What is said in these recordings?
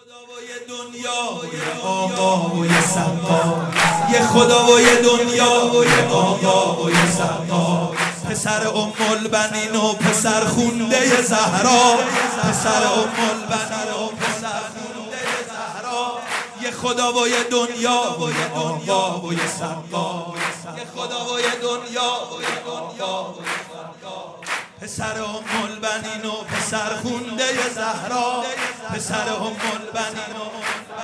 خداوی دنیا و آقا و سقا، یه خدا و یه دنیا و آقا و سقا، پسر ام البنین و پسر خونده زهرا، پسر ام البنین و پسر خونده زهرا، یه خدا و یه دنیا و یه آقا و سقا، یه خدا و یه دنیا و یه آقا و سقا، پسر ام البنین و پسر خونده زهرا، پسر ام البنین و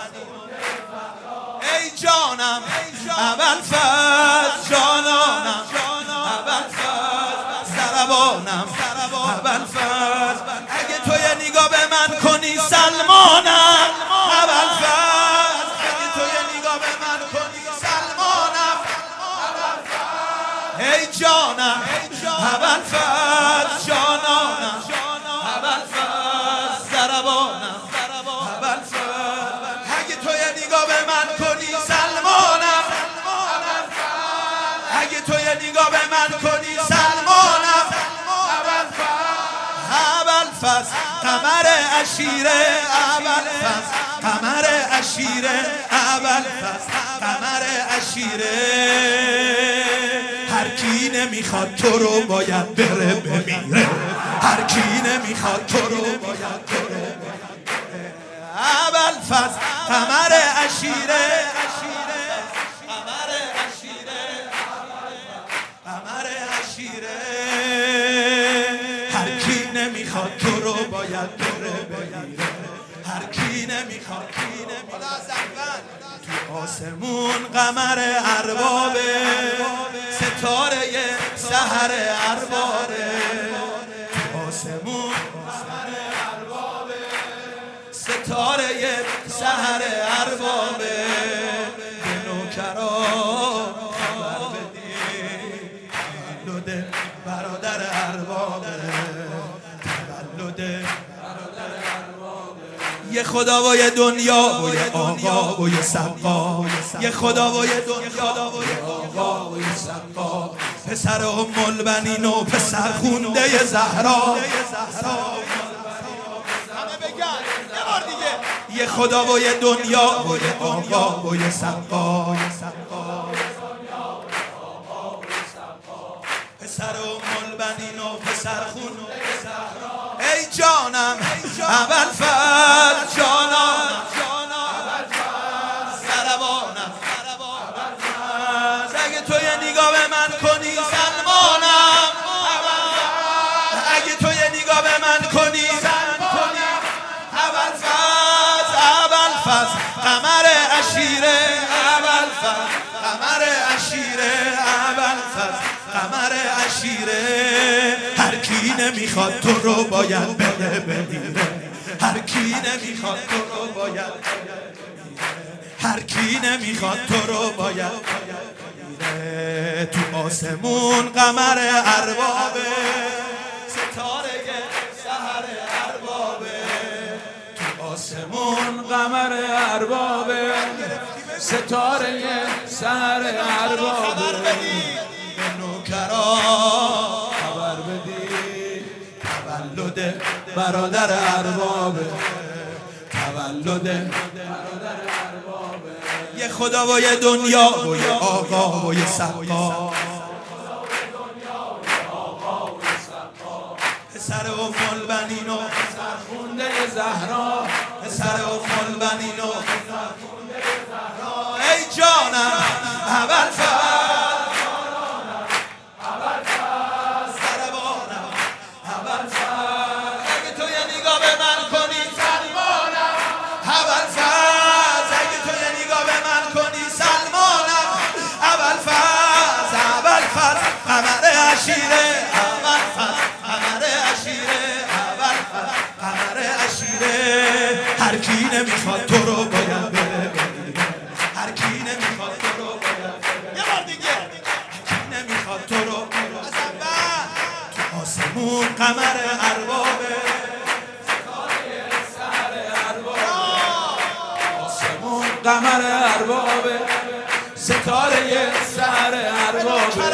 ای جانم ابوالفضل، جانانم ابوالفضل، سربانم ابوالفضل، اگه تو یه نگاه به من کنی سلمانم ابوالفضل، اگه تو یه نگاه به من کنی سلمانم ابوالفضل، ای جانم ابوالفضل، جانانم ابوالفضل، سربانم ابوالفضل، اگه تو یه نگاه به من کنی سلمانم، اگه تو یه نگاه به من کنی سلمانم ابوالفضل، قمر عشیره ابوالفضل، قمر عشیره ابوالفضل، قمر عشیره، هر کی نمیخواد تو رو باید بره بمیره، هر کی نمیخواد تو رو باید بره بمیره، ابوالفضل قمر عشیره، قمر عشیره، قمر عشیره، هر کی نمیخواد تو رو باید بره بمیره، هر کی نمیخواد تو آسمون قمر اربابه، ستاره سحر اربابه، تو آسمون قمر اربابه، ستاره سحر اربابه، به نوکرا خبر بدی تولد برادر اربابه، تولد برادر اربابه، یه خدا و یه دنیا و یه آقا و یه سقا، یه خدا و یه دنیا و یه آقا و یه سقا، پسر ام البنین و پسر خونده زهرا، یه خدا و یه دنیا و یه آقا و یه سقا، پسر ام البنین و پسر خونده زهرا، ای جانم ابوالفضل، جانانم سربانم ابوالفضل، اگه تو یه نگاه به من کنی سلمانم، اگه تو یه نگاه به من کنی سلمانم ابوالفضل، ابوالفضل قمر عشیره ابوالفضل، قمر عشیره ابوالفضل، قمر عشیره، هر کی نمیخواد تو رو باید بده بمیره، هر کی نمیخواد تو رو باید بمیره، هر کی نمیخواد تو رو باید بمیره، تو آسمون قمر اربابه، ستاره سحر اربابه، تو آسمون قمر اربابه، ستاره سحر اربابه، به نوکرا خبر بدی تولد برادر اربابه، تولد برادر اربابه، یه خدا و یه دنیا و یه آقا و یه سقا، پسر ام البنین و پسر خونده زهرا، پسر ام البنین و پسر خونده زهرا، ای جانم ابوالفضل، قمر عشیره ابوالفضل، قمر عشیره ابوالفضل، قمر عشیره، هر کی نمیخواد تو رو باید بره بمیره، هر کی نمیخواد تو رو باید بره، یه بار دیگه، هر کی نمیخواد تو رو از اول، تو آسمون قمر اربابه، ستاره سحر اربابه، آسمون قمر اربابه، ستاره سحر اربابه،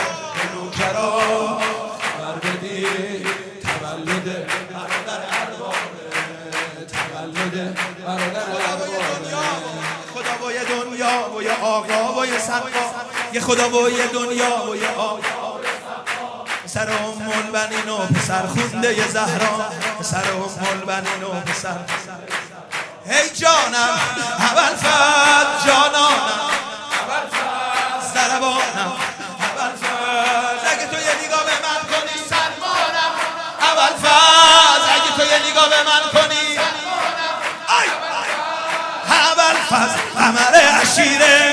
نوکرا خبر بدی تولد برادر اربابه، تولد برادر خدا و یه دنیا و یه آقا و یه سقا، یه خدا و یه دنیا و یه آقا، پسر ام البنین و پسر خونده ی زهرا، پسر ام البنین و پسر هی جانم اول فت جانانم اول فت زربانم اول فت اگه تو یه نگاه به من کنی سلمانم اول فت اگه تو یه نگاه به من کنی سلمانم اول فت قمر عشیره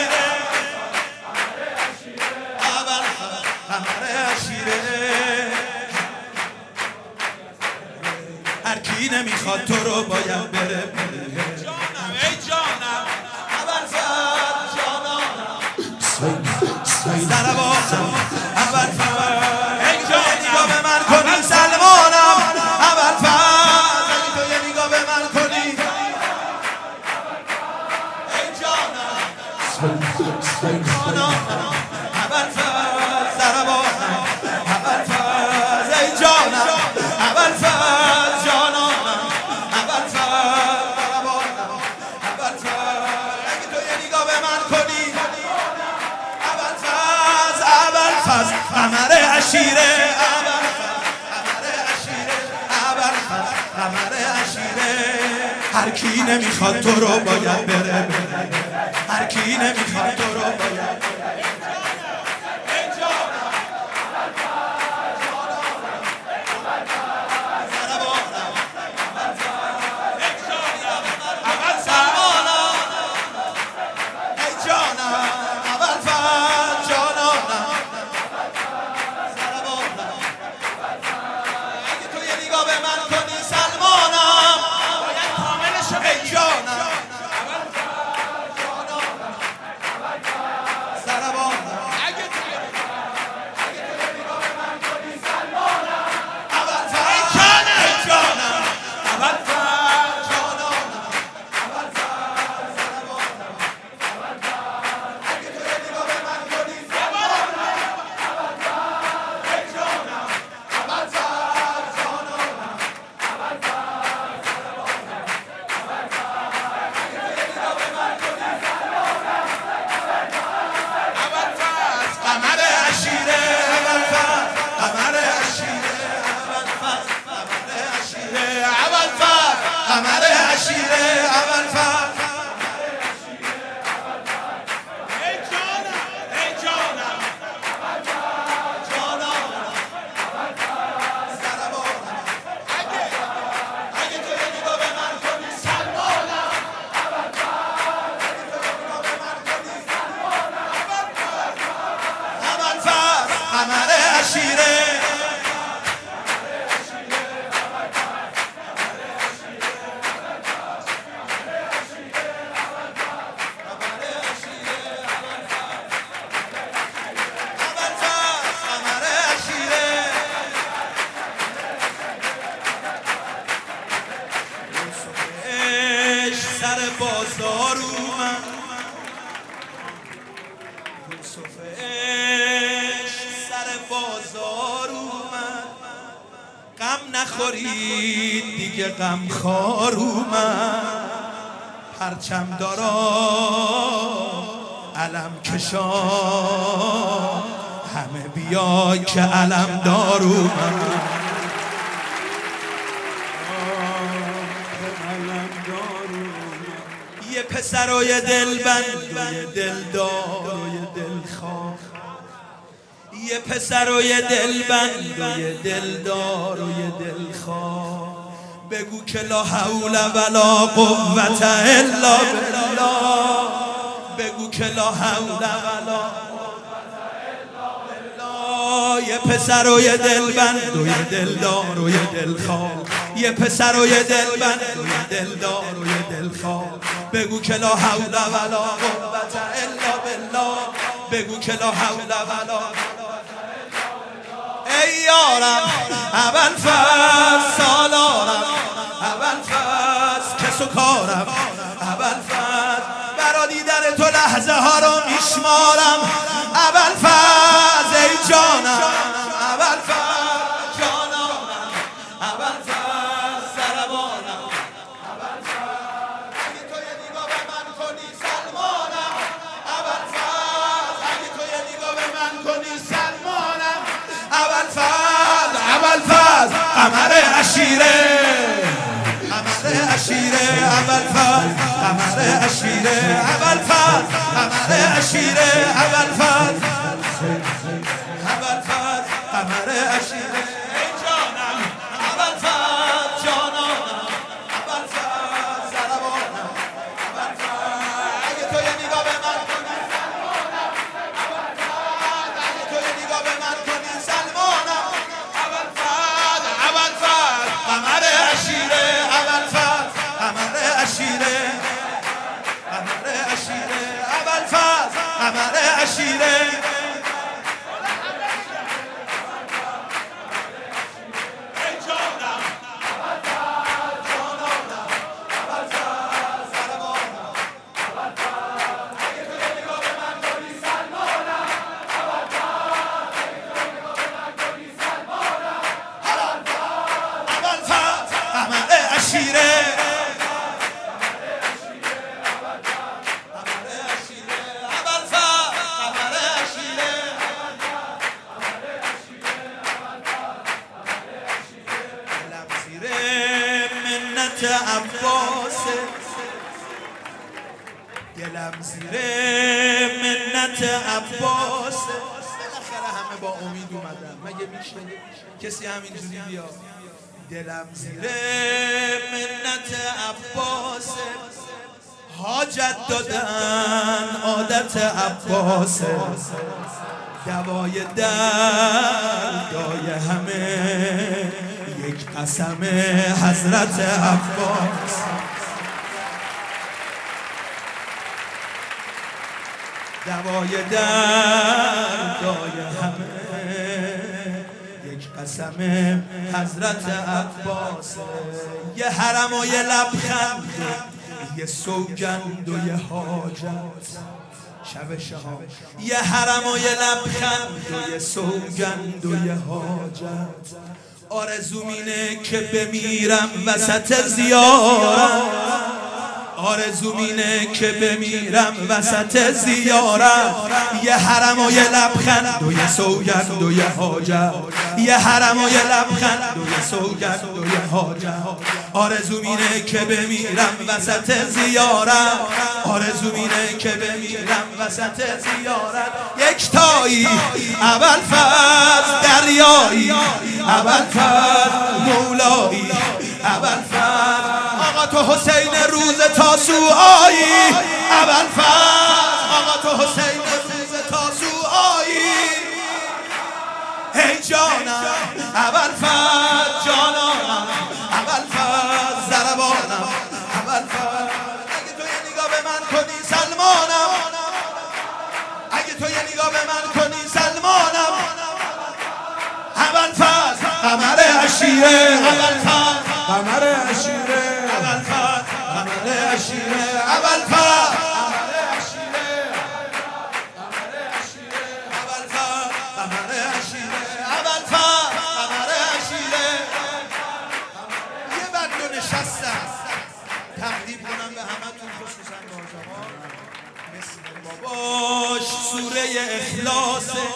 اول فت قمر عشیره هر کی نمیخواد تو رو باید بره ای جانم اول فت جانانم زربانم اول فت ای جانم نگاه به من کنی سلمانم اول فت اگه تو یه نگاه به من کنی ای جانم جانانم اول فت زربانم اول فت ای جانم اول فت جانانم اول فت قمر عشیره اول قمر عشیره اول قمر عشیره هر کی نمیخواد تو رو باید بره هر کی نمیخواد تو رو باید سر بازار اومد یوسف عشق سر بازار اومد غم نخورید دیگه غم خار اومد پرچم دارا علم کشا همه بیای که علم دار اومد یه پسر و یه دلبند و یه دلدار و یه دلخواه یه پسر و یه دلبند و یه دلدار و یه دلخواه بگو که لا حول ولا قوت الا بالله بگو که لا حول ولا یه پسر و یه دلبند و یه دلدار و یه دلخواه یه پسر و یه دلبند و یه دلدار و یه دلخواه بگو که لا حول ولا قوت الا بالله بگو که لا حول ولا ای یارم اول فصل سالارم اول فصل کس و کارم اول فصل برا دیدن تو لحظه ها رو میشمارم اول فصل ای جانم اول فصل جانم اول فصل سربانم اول فصل عشیره ابوالفضل قمر عشیره ابوالفضل قمر عشیره ابوالفضل ابوالفضل قمر عشیره ای جانم ابوالفضل جانانم ابوالفضل زربانم ابوالفضل اگه تو یه نگاه به من کنی سلمانم ابوالفضل اگه تو یه نگاه به من کنی سلمانم ابوالفضل ابوالفضل قمر عشیره ابوالفضل قمر عشیره قمر عشیره ابوالفضل قمر عشیره عباسه دلم زیر منت عباسه بالاخره همه با امید اومدن مگه میشه کسی همینجوری بیا دلم زیر منت عباسه حاجت دادن عادت عباسه دوای دردای همه یک قسم حضرت عباس دوای دردای همه یک قسم حضرت عباس یه حرم و یه لبخند یه سوگند و یه حاجت شب شهام یه حرم و یه لبخند و یه سوگند و یه حاجت آرزوم اینه که بمیرم وسط زیارت آرزوم اینه که بمیرم وسط زیارت یه حرم و یه لبخند و یه سوگند و یه حاجت یه حرم و یه لبخند و یه سوگند و یه حاجت آرزوم اینه که بمیرم وسط زیارت آرزوم اینه که بمیرم وسط زیارت یکتایی ابوالفضل دریایی ابوالفضل مولایی ابوالفضل آقا تو حسین روز تاسوعایی ابوالفضل آقا تو حسین روز تاسوعایی ای جانم ابوالفضل جانانم ابوالفضل زربانم ابوالفضل اگه تو یه نگاه به من کنی سلمانم اگه تو یه نگاه به من کنی سلمانم ابوالفضل قمر عشیره ابوالفضل قمر عشیره ابوالفضل قمر عشیره ابوالفضل قمر عشیره قمر عشیره ابوالفضل قمر عشیره ابوالفضل قمر عشیره یه بندو نشستم تقدیم کنم به همتون خصوصا بازما مثل باباش سوره اخلاصه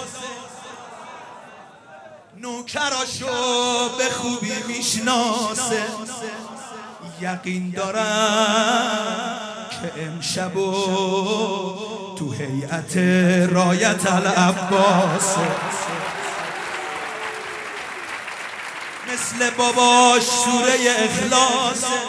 نوکراشو به خوبی میشناسه یقین دارم که امشبو تو هیئت رایت العباسه مثل باباش سوره اخلاصه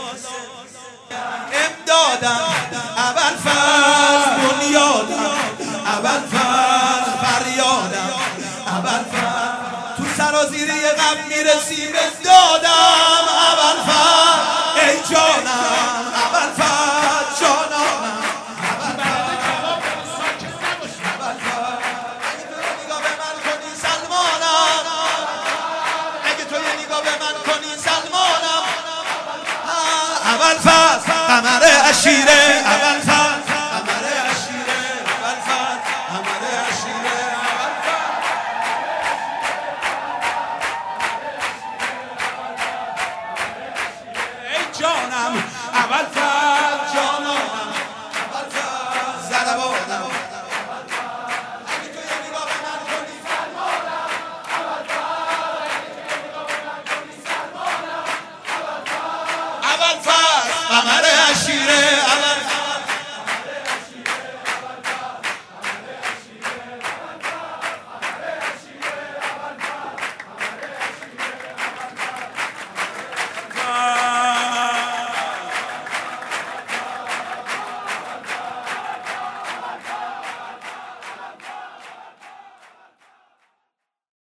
امدادم ابوالفضل بنیادم ابوالفضل فریادم ابوالفضل تو سرازیری غم میرسیم دادم ابوالفضل ای جانم ابوالفضل جانانم ابوالفضل قمر عشیره